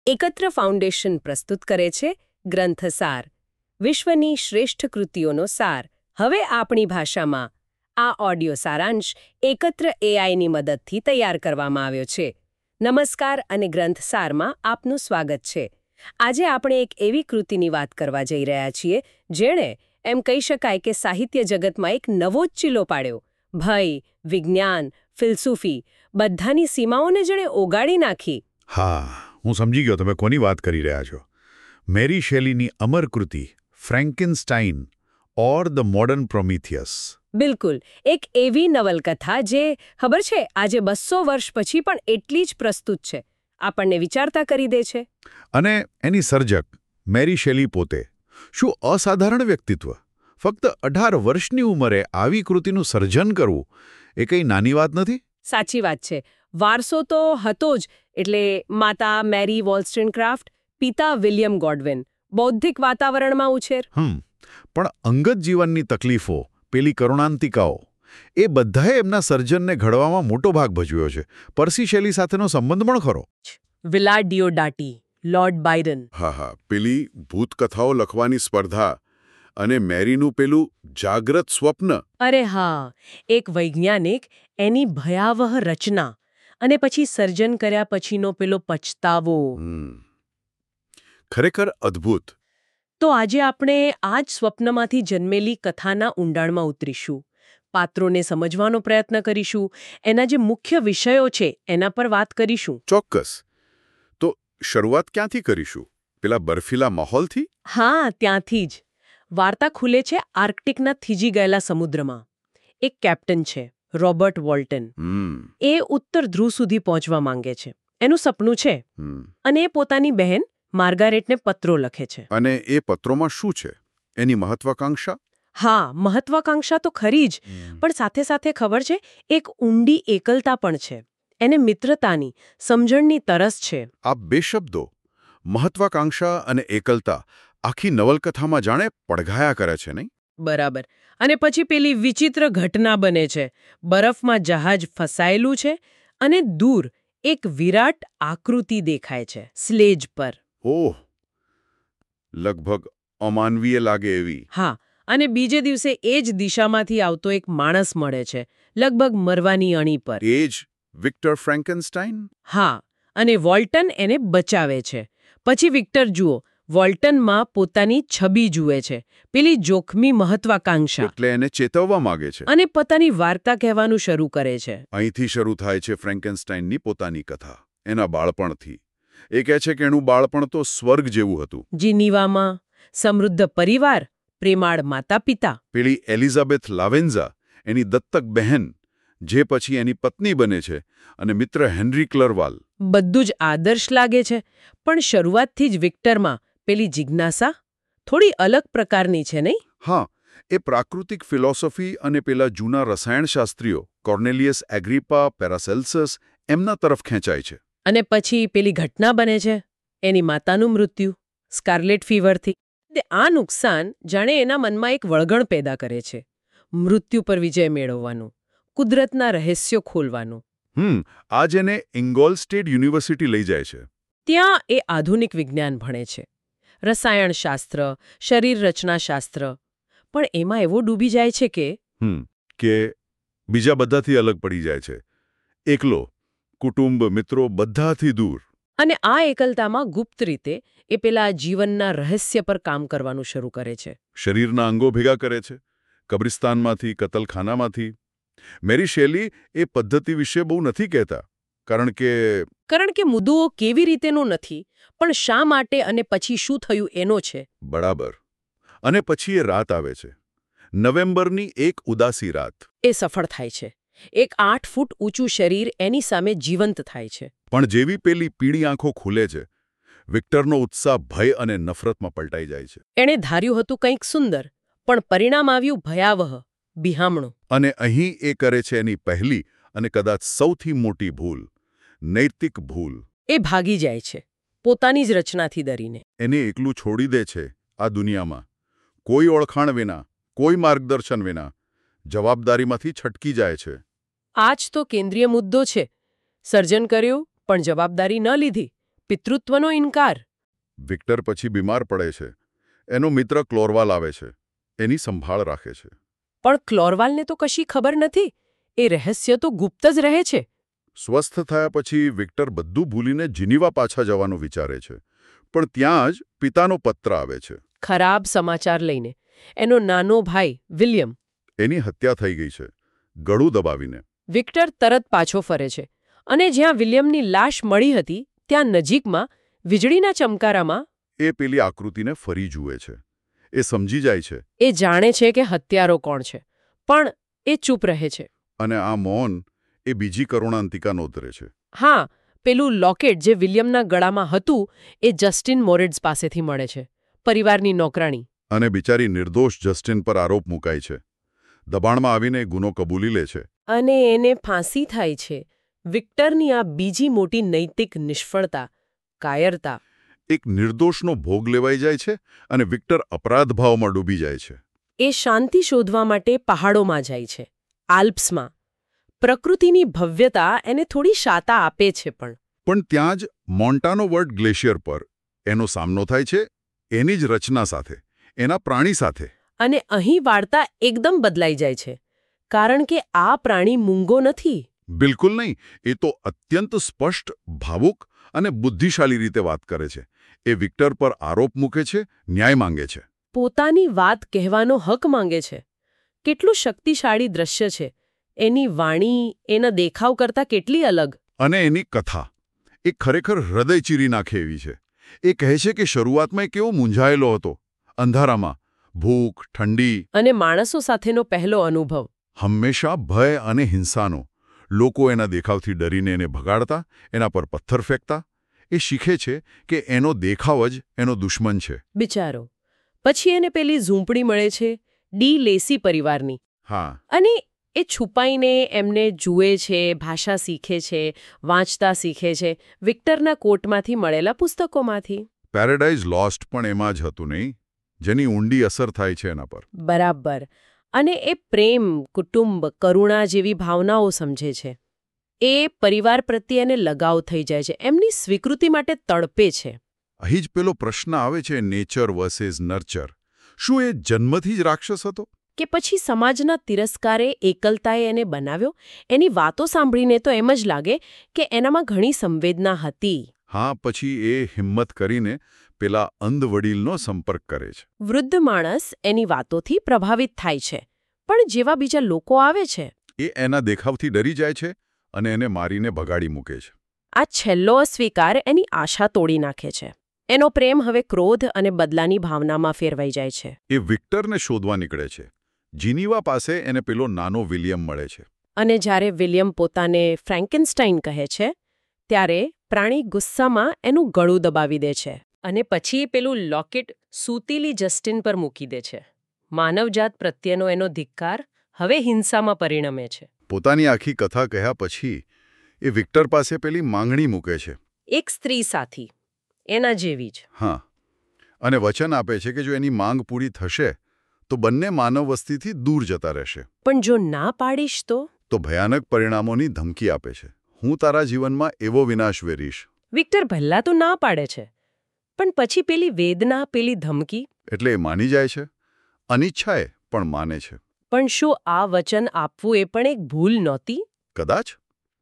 એકત્ર ફાઉન્ડેશન પ્રસ્તુત કરે છે ગ્રંથસાર, વિશ્વની શ્રેષ્ઠ કૃતિઓનો સાર. હવે આપણી ભાષામાં આ ઓડિયો સારાંશ એકત્ર એઆઈની મદદથી તૈયાર કરવામાં આવ્યો છે. નમસ્કાર અને ગ્રંથસારમાં આપનું સ્વાગત છે. આજે આપણે એક એવી કૃતિની વાત કરવા જઈ રહ્યા છીએ જેણે એમ કહી શકાય કે સાહિત્ય જગતમાં એક નવો જ ચીલો પાડ્યો. ભય, વિજ્ઞાન, ફિલસૂફી બધાની સીમાઓને જેણે ઓગાળી નાખી. હા, હું સમજી ગયો તમે કોની વાત કરી રહ્યા છો. મેરી શેલીની અમર કૃતિ Frankenstein or the modern Prometheus. બિલકુલ, એક એવી નવલકથા જે ખબર છે આજે 200 વર્ષ પછી પણ એટલી જ પ્રસ્તુત છે, આપણને વિચારતા કરી દે છે. અને એની સર્જક મેરી શેલી પોતે શું અસાધારણ વ્યક્તિત્વ! ફક્ત 18 વર્ષની ઉંમરે આવી કૃતિનું સર્જન કરવું એ કંઈ નાની વાત નથી. સાચી વાત છે. વારસો તો હતો જ, એટલે માતા મેરી વોલસ્ટનક્રાફ્ટ, પિતા વિલિયમ ગોડવિન, બૌદ્ધિક વાતાવરણમાં ઉછેર. પણ અંગત જીવનની તકલીફો, પેલી કરુણાંતિકાઓ, એ બધાએ એમના સર્જનને ઘડવામાં મોટો ભાગ ભજવ્યો છે. પર્સી શેલી સાથેનો સંબંધ પણ ખરો. Villa Diodati, Lord Byron. હા, પેલી ભૂતકથાઓ લખવાની સ્પર્ધા અને મેરીનું પેલું જાગ્રત સ્વપ્ન. અરે હા, એક વૈજ્ઞાનિક, એની ભયાવહ રચના અને પછી સર્જન કર્યા પછીનો પેલો પછતાવો. ખરેખર અદ્ભુત. તો આજે આપણે આ જ સ્વપ્નમાંથી જન્મેલી કથાના ઊંડાણમાં ઉતરીશું, પાત્રોને સમજવાનો પ્રયત્ન કરીશું, એના જે મુખ્ય વિષયો છે એના પર વાત કરીશું. ચોક્કસ. તો શરૂઆત ક્યાંથી કરીશું? પેલા બર્ફીલા માહોલથી? હા, ત્યાંથી જ. વાર્તા ખુલે છે આર્કટિકના થીજી ગયેલા સમુદ્રમાં. એક કેપ્ટન છે, રોબર્ટ વોલ્ટન. એ ઉત્તર ધ્રુવ સુધી પહોંચવા માંગે છે. એનું સપનું છે. અને એ પોતાની બહેન માર્ગારેટને પત્રો લખે છે. અને એ પત્રોમાં શું છે? એની મહત્વાકાંક્ષા? હા, મહત્વાકાંક્ષા તો ખરી જ, પણ સાથે સાથે ખબર છે એક ઊંડી એકલતા પણ છે. એને મિત્રતાની, સમજણની તરસ છે. આ બે શબ્દો, મહત્વાકાંક્ષા અને એકલતા, આખી નવલકથામાં જાણે પડઘાયા કરે છે, નહીં? બરાબર. અને પછી પેલી વિચિત્ર ઘટના બને છે. બરફમાં જહાજ ફસાયેલું છે અને દૂર એક વિરાટ આકૃતિ દેખાય છે સ્લેજ પર. ઓહ, લગભગ અમાનવીય લાગે એવી. હા, અને બીજે દિવસે એ જ દિશામાંથી આવતો એક માણસ મળે છે, લગભગ મરવાની અણી પર. એ જ વિક્ટર ફ્રેન્કેનસ્ટાઇન? હા, અને વોલ્ટન એને બચાવે છે. પછી વિક્ટર જુઓ, વોલ્ટનમાં પોતાની છબી જુએ છે, પેલી જોખમી મહત્વાકાંક્ષા. એટલે એને ચેતવવા માંગે છે. અને પોતાની વાર્તા કહેવાનું શરૂ કરે છે. અહીંથી શરૂ થાય છે ફ્રેન્કેનસ્ટાઇનની પોતાની કથા, એના બાળપણથી. એ કહે છે કે એનું બાળપણ તો સ્વર્ગ જેવું હતું. જીનીવામાં સમૃદ્ધ પરિવાર, પ્રેમાળ માતા-પિતા. પેલી એલિઝાબેથ લાવેન્ઝા, એની દત્તક બહેન, જે પછી એની પત્ની બને છે, અને મિત્ર હેનરી ક્લરવાલ. બધું જ આદર્શ લાગે છે, પણ શરૂઆતથી જ વિક્ટરમાં પેલી જિજ્ઞાસા થોડી અલગ પ્રકારની છે, નહીં? હા, એ પ્રાકૃતિક ફિલોસોફી અને પેલા જૂના રસાયણશાસ્ત્રીઓ કોર્નેલિયસ એગ્રીપા, પેરાસેલ્સસ, એમના તરફ ખેંચાય છે. અને પછી પેલી ઘટના બને છે, એની માતાનું મૃત્યુ સ્કાર્લેટ ફીવરથી. આ નુકસાન જાણે એના મનમાં એક વળગણ પેદા કરે છે, મૃત્યુ પર વિજય મેળવવાનું, કુદરતના રહસ્યો ખોલવાનું. આ જેને ઇંગોલ સ્ટેટ યુનિવર્સિટી લઈ જાય છે. ત્યાં એ આધુનિક વિજ્ઞાન ભણે છે, રસાયણશાસ્ત્ર, શરીર રચનાશાસ્ત્ર. પણ એમાં એવો ડૂબી જાય છે કે બીજા બધાથી અલગ પડી જાય છે. એકલો, કુટુંબ, મિત્રો બધાથી દૂર. અને આ એકલતામાં ગુપ્ત રીતે એ પેલા જીવનના રહસ્ય પર કામ કરવાનું શરૂ કરે છે. શરીરના અંગો ભેગા કરે છે, કબ્રિસ્તાનમાંથી, કતલખાનામાંથી. મેરી શેલી એ પદ્ધતિ વિશે બહુ નથી કહેતા, કારણ કે મુદ્દો કેવી રીતેનો નથી, પણ શા માટે અને પછી શું થયું એનો છે. બરાબર. અને પછી એ રાત આવે છે, નવેમ્બરની એક ઉદાસી રાત. એ સફળ થાય છે. એક 8 ફૂટ ઊંચું શરીર એની સામે જીવંત થાય છે. પણ જેવી પેલી પીળી આંખો ખુલે છે, વિક્ટરનો ઉત્સાહ ભય અને નફરતમાં પલટાઈ જાય છે. એણે ધાર્યું હતું કંઈક સુંદર, પણ પરિણામ આવ્યું ભયાવહ, બિહામણું. અને અહીં એ કરે છે એની પહેલી અને કદાચ સૌથી મોટી ભૂલ, નૈતિક ભૂલ. એ ભાગી જાય છે, પોતાની જ રચનાથી ડરીને. એને એકલું છોડી દે છે આ દુનિયામાં, કોઈ ઓળખાણ વિના, કોઈ માર્ગદર્શન વિના, જવાબદારીમાંથી છટકી જાય છે. આ જ તો કેન્દ્રીય મુદ્દો છે. સર્જન કર્યું, પણ જવાબદારી ન લીધી. પિતૃત્વનો ઇનકાર. વિક્ટર પછી બીમાર પડે છે. એનો મિત્ર ક્લોરવાલ આવે છે. એની સંભાળ રાખે છે. પણ ક્લોરવાલને તો કશી ખબર નથી. એ રહસ્ય તો ગુપ્ત જ રહે છે. સ્વસ્થ થયા પછી વિક્ટર બધું ભૂલીને જીનીવા પાછા જવાનું વિચારે છે. પણ ત્યાં જ પિતાનો પત્ર આવે છે. ખરાબ સમાચાર લઈને. એનો નાનો ભાઈ વિલિયમ. એની હત્યા થઈ ગઈ છે, ગળું દબાવીને. વિક્ટર તરત પાછો ફરે છે અને જ્યાં વિલિયમની લાશ મળી હતી ત્યાં નજીકમાં વીજળીના ચમકારામાં એ પેલી આકૃતિને ફરી જુએ છે. એ સમજી જાય છે. એ જાણે છે કે હત્યારો કોણ છે, પણ એ ચૂપ રહે છે. અને આ મૌન એ બીજી કરુણાંતિકા નોંધરે છે. હા, પેલું લોકેટ જે વિલિયમના ગળામાં હતું એ જસ્ટિન મોરેડ્સ પાસેથી મળે છે, પરિવારની નોકરાણી. અને બિચારી નિર્દોષ જસ્ટિન પર આરોપ મુકાય છે. દબાણમાં આવીને ગુનો કબૂલી લે છે. અને એને ફાંસી થાય છે. વિક્ટરની આ બીજી મોટી નૈતિક નિષ્ફળતા, કાયરતા. એક નિર્દોષનો ભોગ લેવાઈ જાય છે અને વિક્ટર અપરાધભાવમાં ડૂબી જાય છે. એ શાંતિ શોધવા માટે પહાડોમાં જાય છે, આલ્પ્સમાં. પ્રકૃતિની ભવ્યતા એને થોડી શાતા આપે છે. પણ ત્યાં જ મોન્ટાનો વર્ટ ગ્લેશિયર પર એનો સામનો થાય છે, એની જ રચના સાથે, એના પ્રાણી સાથે. અને અહીં વાર્તા એકદમ બદલાઈ જાય છે, કારણ કે આ પ્રાણી મૂંગો નથી. બિલકુલ નહીં. એ તો અત્યંત સ્પષ્ટ, ભાવુક અને બુદ્ધિશાળી રીતે વાત કરે છે. એ વિક્ટર પર આરોપ મૂકે છે, ન્યાય માંગે છે. પોતાની વાત કહેવાનો હક માંગે છે. કેટલું શક્તિશાળી દ્રશ્ય છે. એની વાણી એના દેખાવ કરતાં કેટલી અલગ. અને એની કથા એ ખરેખર હૃદય ચીરી નાખે એવી છે. એ કહે છે કે શરૂઆતમાં એ કેવો મૂંઝાયેલો હતો, અંધારામાં, ભૂખ, ઠંડી અને માણસો સાથેનો પહેલો અનુભવ. હંમેશા ભય અને હિંસાનો. લોકો એના દેખાવથી ડરીને એને ભગાડતા, એના પર પથ્થર ફેંકતા. એ શીખે છે કે એનો દેખાવ જ એનો દુશ્મન છે. બિચારો. પછી એને પેલી ઝૂંપડી મળે છે, ડી લેસી પરિવારની. હા. અને એ છુપાઈને એમને જુએ છે, ભાષા શીખે છે, વાંચતા શીખે છે, વિક્ટરના કોટમાંથી મળેલા પુસ્તકોમાંથી. પેરેડાઇઝ લોસ્ટ પણ એમાં જ હતું નહીં, જેની ઊંડી અસર થાય છે એના પર. બરાબર. અને એ પ્રેમ, કુટુંબ, કરુણા જેવી ભાવનાઓ સમજે છે. એ પરિવાર પ્રત્યે એને લગાવ થઈ જાય છે, એમની સ્વીકૃતિ માટે તડપે છે. અહીં જ પેલો પ્રશ્ન આવે છે, નેચર વર્સેસ નર્ચર. શું એ જન્મથી જ રાક્ષસ હતો? કે પછી સમાજના તિરસ્કારે, એકલતાએ એને બનાવ્યો? એની વાતો સાંભળીને તો એમ જ લાગે કે એનામાં ઘણી સંવેદના હતી. હા, પછી એ હિંમત કરીને પેલા અંધ વડીલનો સંપર્ક કરે છે. વૃદ્ધ માણસ એની વાતોથી પ્રભાવિત થાય છે, પણ જેવા બીજા લોકો આવે છે એ એના દેખાવથી ડરી જાય છે અને એને મારીને ભગાડી મૂકે છે. આ છેલ્લો અસ્વીકાર એની આશા તોડી નાખે છે. એનો પ્રેમ હવે ક્રોધ અને બદલાની ભાવનામાં ફેરવાઈ જાય છે. એ વિક્ટરને શોધવા નીકળે છે. જીનીવા પાસે એને પેલો નાનો વિલિયમ મળે છે. અને જ્યારે વિલિયમ પોતાને ફ્રેન્કેનસ્ટાઈન કહે છે, ત્યારે પ્રાણી ગુસ્સામાં એનું ગળું દબાવી દે છે. અને પછી પેલું લોકેટ સૂતીલી જસ્ટિન પર મૂકી દે છે. માનવજાત પ્રત્યેનો એનો ધિક્કાર હવે હિંસામાં પરિણમે છે. પોતાની આખી કથા કહ્યા પછી એ વિક્ટર પાસે પેલી માંગણી મૂકે છે. એક સ્ત્રી સાથી, એના જેવી જ. હા. અને વચન આપે છે કે જો એની માંગ પૂરી થશે તો બંને માનવ વસ્તીથી દૂર જતા રહેશે. પણ જો ના પાડીશ તો ભયાનક પરિણામોની ધમકી આપે છે. હું તારા જીવનમાં એવો વિનાશ વેરીશ. વિક્ટર પહેલા તો ના પાડે છે, પણ પછી પેલી વેદના, પેલી ધમકી. એટલે એ માની જાય છે. અનિચ્છાએ પણ માને છે. પણ શું આ વચન આપવું એ પણ એક ભૂલ નહોતી? કદાચ.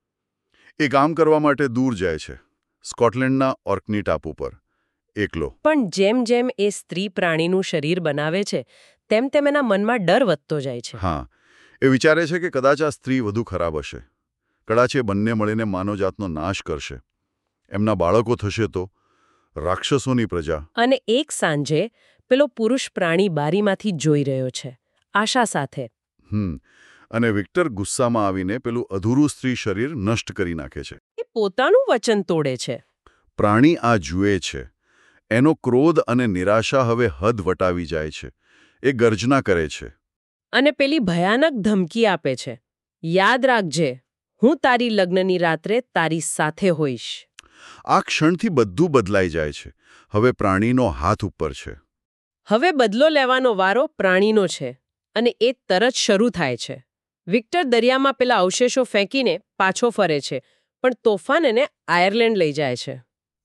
એ કામ કરવા માટે દૂર જાય છે, સ્કોટલેન્ડના ઓર્કની ટાપુ પર, એકલો. પણ જેમ જેમ એ સ્ત્રી પ્રાણીનું શરીર બનાવે છે, તેમ તેમ એના મનમાં ડર વધતો જાય છે. હા. એ વિચારે છે કે કદાચ આ સ્ત્રી વધુ ખરાબ હશે. કદાચ એ બંને મળીને માનવજાતનો નાશ કરશે. એમના બાળકો થશે તો રાક્ષસોની પ્રજા. અને એક સાંજે પેલો પુરુષ પ્રાણી બારીમાંથી જોઈ રહ્યો છે, આશા સાથે. અને વિક્ટર ગુસ્સામાં આવીને પેલું અધૂરું સ્ત્રી શરીર નષ્ટ કરી નાખે છે. એ પોતાનું વચન તોડે છે. પ્રાણી આ જુએ છે. એનો ક્રોધ અને નિરાશા હવે હદ વટાવી જાય છે. એ ગર્જના કરે છે. અને પેલી ભયાનક ધમકી આપે છે, યાદ રાખજે, હું તારી લગ્નની રાત્રે તારી સાથે હોઈશ. આ ક્ષણથી બધું બદલાઈ જાય છે. હવે પ્રાણીનો હાથ ઉપર છે. હવે બદલો લેવાનો વારો પ્રાણીનો છે. અને એ તરત શરૂ થાય છે. વિક્ટર દરિયામાં પેલા અવશેષો ફેંકીને પાછો ફરે છે, પણ તોફાન એને આયર્લેન્ડ લઈ જાય છે.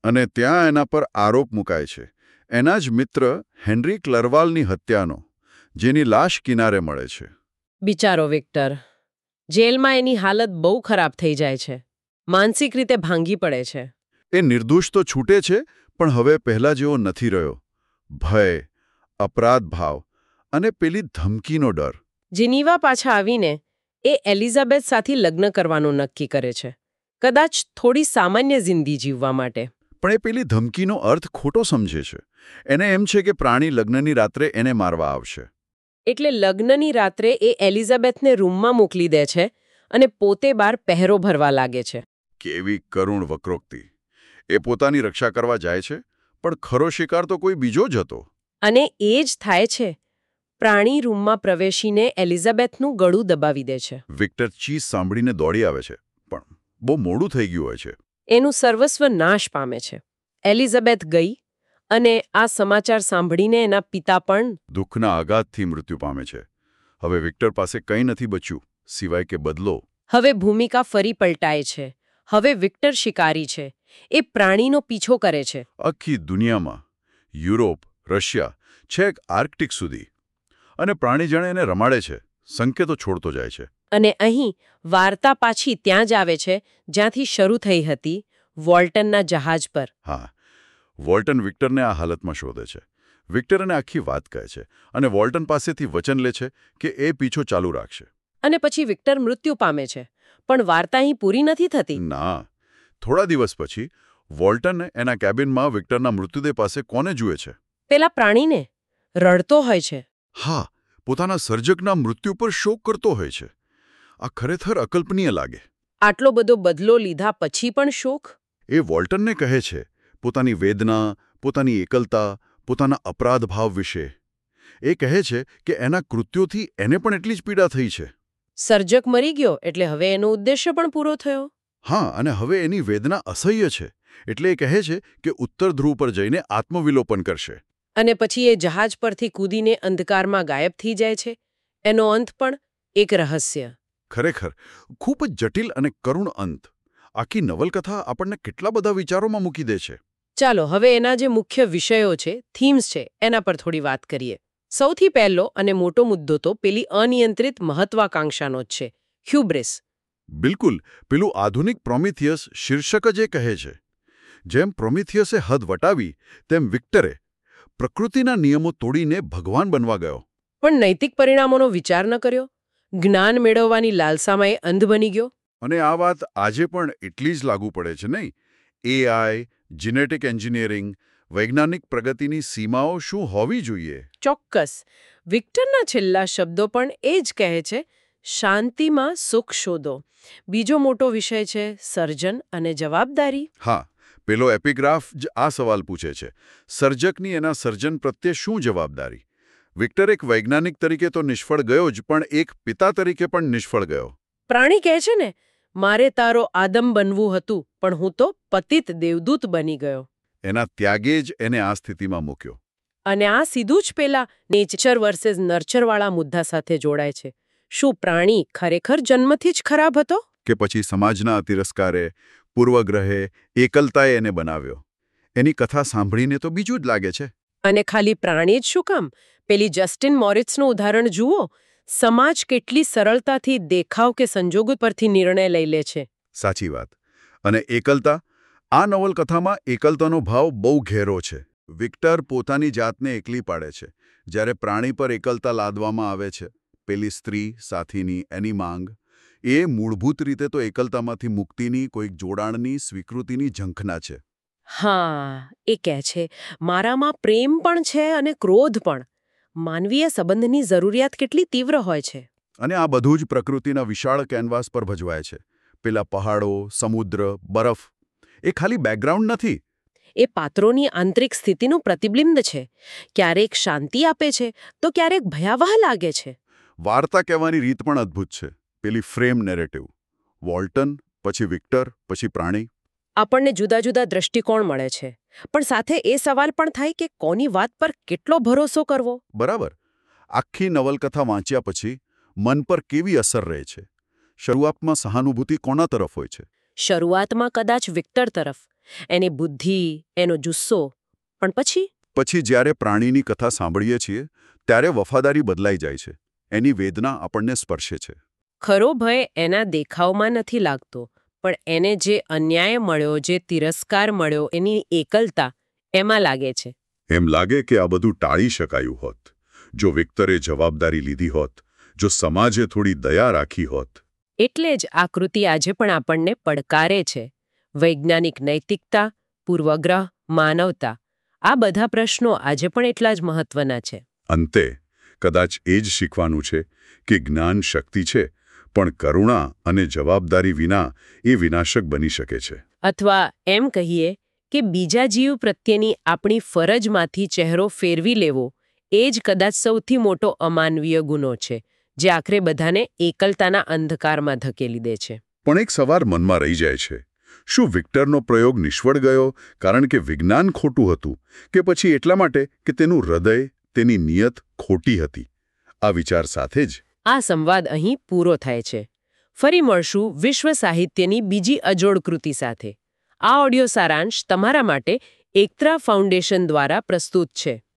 અને ત્યાં એના પર આરોપ મુકાય છે એના જ મિત્ર હેનરી ક્લરવાલની હત્યાનો, જેની લાશ કિનારે મળે છે. બિચારો વિક્ટર. જેલમાં એની હાલત બહુ ખરાબ થઈ જાય છે. માનસિક રીતે ભાંગી પડે છે. એ નિર્દોષ તો છૂટે છે, પણ હવે પહેલા જેવો નથી રહ્યો. ભય, અપરાધ ભાવ અને પેલી ધમકીનો ડર. જીનીવા પાછા આવીને એ એલિઝાબેથ સાથે લગ્ન કરવાનું નક્કી કરે છે, કદાચ થોડી સામાન્ય જિંદગી જીવવા માટે. પણ એ પેલી ધમકીનો અર્થ ખોટો સમજે છે. એને એમ છે કે પ્રાણી લગ્નની રાત્રે એને મારવા આવશે. એટલે લગ્નની રાત્રે એ એલિઝાબેથને રૂમમાં મોકલી દે છે અને પોતે બહાર પહેરો ભરવા લાગે છે. કેવી કરુણ વક્રોક્તિ. એ પોતાની રક્ષા કરવા જાય છે, પણ ખરો શિકાર તો કોઈ બીજો જ હતો. અને એ જ થાય છે. પ્રાણી રૂમમાં પ્રવેશીને એલિઝાબેથનું ગળું દબાવી દે છે. વિક્ટર ચીઝ સાંભળીને દોડી આવે છે, પણ બહુ મોડું થઈ ગયું હોય છે. એનું સર્વસ્વ નાશ પામે છે. એલિઝાબેથ ગઈ અને આ સમાચાર સાંભળીને એના પિતા પણ દુઃખના આઘાતથી મૃત્યુ પામે છે. હવે વિક્ટર પાસે કંઈ નથી બચ્યું સિવાય કે બદલો. હવે ભૂમિકા ફરી પલટાય છે. હવે વિક્ટર શિકારી છે. એ પ્રાણીનો પીછો કરે છે. આખી દુનિયામાં, યુરોપ, રશિયા, છેક આર્કટિક સુધી. અને પ્રાણી જાણે એને રમાડે છે, સંકેતો છોડતો જાય છે. અને અહીં વાર્તા પાછી ત્યાં જ આવે છે જ્યાંથી શરૂ થઈ હતી, વોલ્ટનના જહાજ પર. હા, વોલ્ટન વિક્ટરને આ હાલતમાં શોધે છે. વિક્ટર એને આખી વાત કહે છે અને વોલ્ટન પાસેથી વચન લે છે કે એ પીછો ચાલુ રાખશે. અને પછી વિક્ટર મૃત્યુ પામે છે. પણ વાર્તા અહીં પૂરી નથી થતી. ના, થોડા દિવસ પછી વોલ્ટન એના કેબિનમાં વિક્ટરના મૃતદેહ પાસે કોને જુએ છે? પેલા પ્રાણીને. રડતો હોય છે. હા, પોતાના સર્જકના મૃત્યુ પર શોક કરતો હોય છે. આ ખરેખર અકલ્પનીય લાગે. આટલો બધો બદલો લીધા પછી પણ શોક? એ વોલ્ટનને કહે છે પોતાની વેદના, પોતાની એકલતા, પોતાના અપરાધ ભાવ વિશે. એ કહે છે કે એના કૃત્યોથી એને પણ એટલી જ પીડા થઈ છે. સર્જક મરી ગયો એટલે હવે એનો ઉદ્દેશ્ય પણ પૂરો થયો. હા, અને હવે એની વેદના અસહ્ય છે, એટલે એ કહે છે કે ઉત્તર ધ્રુવ પર જઈને આત્મવિલોપન કરશે. અને પછી એ જહાજ પરથી કૂદીને અંધકારમાં ગાયબ થઈ જાય છે. એનો અંત પણ એક રહસ્ય. ખરેખર ખૂબ જ જટિલ અને કરુણ અંત. આખી નવલકથા આપણને કેટલા બધા વિચારોમાં મૂકી દે છે. ચાલો હવે એના જે મુખ્ય વિષયો છે, થીમ્સ છે, એના પર થોડી વાત કરીએ. સૌથી પહેલો અને મોટો મુદ્દો તો પેલી અનિયંત્રિત મહત્વાકાંક્ષાનો જ છે, હ્યુબ્રિસ. બિલકુલ, પેલું આધુનિક પ્રોમિથિયસ શીર્ષક જ એ કહે છે. જેમ પ્રોમિથિયસે હદ વટાવી, તેમ વિક્ટરે પ્રકૃતિના નિયમો તોડીને ભગવાન બનવા ગયો. પણ નૈતિક પરિણામોનો વિચાર ન કર્યો. જ્ઞાન મેળવવાની લાલસામાં એ અંધ બની ગયો. અને આ વાત આજે પણ એટલી જ લાગુ પડે છે નહીં? એઆઈ, જીનેટિક એન્જિનિયરિંગ, વૈજ્ઞાનિક પ્રગતિની સીમાઓ શું હોવી જોઈએ? ચોક્કસ. વિક્ટરના છેલ્લા શબ્દો પણ એ જ કહે છે, શાંતિમાં સુખ શોધો. બીજો મોટો વિષય છે સર્જન અને જવાબદારી. હા, પેલો એપિગ્રાફ જ આ સવાલ પૂછે છે. સર્જકની એના સર્જન પ્રત્યે શું જવાબદારી? વિક્ટર એક વૈજ્ઞાનિક તરીકે તો નિષ્ફળ ગયો જ, પણ એક પિતા તરીકે પણ નિષ્ફળ ગયો. પ્રાણી કહે છે ને, મારે તારો આદમ બનવું હતું, પણ હું તો પતિત દેવદૂત બની ગયો. એના ત્યાગે જ એને આ સ્થિતિમાં મૂક્યો. અને આ સીધું જ પેલા નેચર વર્સેસ નર્ચરવાળા મુદ્દા સાથે જોડાય છે. શું પ્રાણી ખરેખર જન્મથી જ ખરાબ હતો? કે પછી સમાજના તિરસ્કારે, પૂર્વગ્રહે, એકલતાએ એને બનાવ્યો? એની કથા સાંભળીને તો બીજું જ લાગે છે. અને ખાલી પ્રાણી જ શું કામ? પેલી જસ્ટિન મોરિટ્સનું ઉદાહરણ જુઓ. સમાજ કેટલી સરળતાથી દેખાવ કે સંજોગો પરથી નિર્ણય લઈ લે છે. સાચી વાત. અને એકલતા? આ નવલકથામાં એકલતાનો ભાવ બહુ ઘેરો છે. વિક્ટર પોતાની જાતને એકલી પાડે છે. જ્યારે પ્રાણી પર એકલતા લાદવામાં આવે છે, પેલી સ્ત્રી, સાથીની, એની માંગ, એ મૂળભૂત રીતે તો એકલતામાંથી મુક્તિની, કોઈક જોડાણની, સ્વીકૃતિની ઝંખના છે. હા, એ કહે છે, મારામાં પ્રેમ પણ છે અને ક્રોધ પણ. માનવીય સંબંધની જરૂરિયાત કેટલી તીવ્ર હોય છે. અને આ બધું જ પ્રકૃતિના વિશાળ કેનવાસ પર ભજવાય છે. પેલા પહાડો, સમુદ્ર, બરફ, એ ખાલી બેકગ્રાઉન્ડ નથી. એ પાત્રોની આંતરિક સ્થિતિનું પ્રતિબિંબ છે. ક્યારેક શાંતિ આપે છે, તો ક્યારેક ભયાવહ લાગે છે. વાર્તા કહેવાની રીત પણ અદ્ભુત છે. પેલી ફ્રેમ નેરેટિવ. વોલ્ટન, પછી વિક્ટર, પછી પ્રાણી. આપણને જુદા જુદા દ્રષ્ટિકોણ મળે છે. પણ સાથે એ સવાલ પણ થાય કે કોની વાત પર કેટલો ભરોસો કરવો? બરાબર. આખી નવલકથા વાંચ્યા પછી મન પર કેવી અસર રહે છે? શરૂઆતમાં સહાનુભૂતિ કોના તરફ હોય છે? શરૂઆતમાં કદાચ વિક્ટર તરફ. એની બુદ્ધિ, એનો જુસ્સો. પણ પછી જ્યારે પ્રાણીની કથા સાંભળીએ છીએ ત્યારે વફાદારી બદલાઈ જાય છે. એની વેદના આપણને સ્પર્શે છે. ખરો ભય એના દેખાવમાં નથી લાગતો, પણ એને જે અન્યાય મળ્યો, જે તિરસ્કાર મળ્યો, એની એકલતા એમાં લાગે છે. એમ લાગે કે આ બધું ટાળી શકાયું હોત જો વિક્ટરે જવાબદારી લીધી હોત, જો સમાજે થોડી દયા રાખી હોત. એટલે જ આ કૃતિ આજે પણ આપણને પડકારે છે. વૈજ્ઞાનિક નૈતિકતા, પૂર્વગ્રહ, માનવતા, આ બધા પ્રશ્નો આજે પણ એટલા જ મહત્વના છે. અંતે કદાચ એ જ શીખવાનું છે કે જ્ઞાન શક્તિ છે, પણ કરુણા અને જવાબદારી વિના એ વિનાશક બની શકે છે. અથવા એમ કહીએ કે બીજા જીવ પ્રત્યેની આપણી ફરજમાંથી ચહેરો ફેરવી લેવો એ જ કદાચ સૌથી મોટો અમાનવીય ગુનો છે, જે આખરે બધાને એકલતાના અંધકારમાં ધકેલી દે છે. પણ એક સવાલ મનમાં રહી જાય છે. શું વિક્ટરનો પ્રયોગ નિષ્ફળ ગયો કારણ કે વિજ્ઞાન ખોટું હતું, કે પછી એટલા માટે કે તેનું હૃદય, તેની નિયત ખોટી હતી? આ વિચાર સાથે જ આ સંવાદ અહીં પૂરો થાય છે. ફરી મળશું વિશ્વ સાહિત્યની બીજી અજોડ કૃતિ સાથે. આ ઓડિયો સારાંશ તમારા માટે એકત્રા ફાઉન્ડેશન દ્વારા પ્રસ્તુત છે.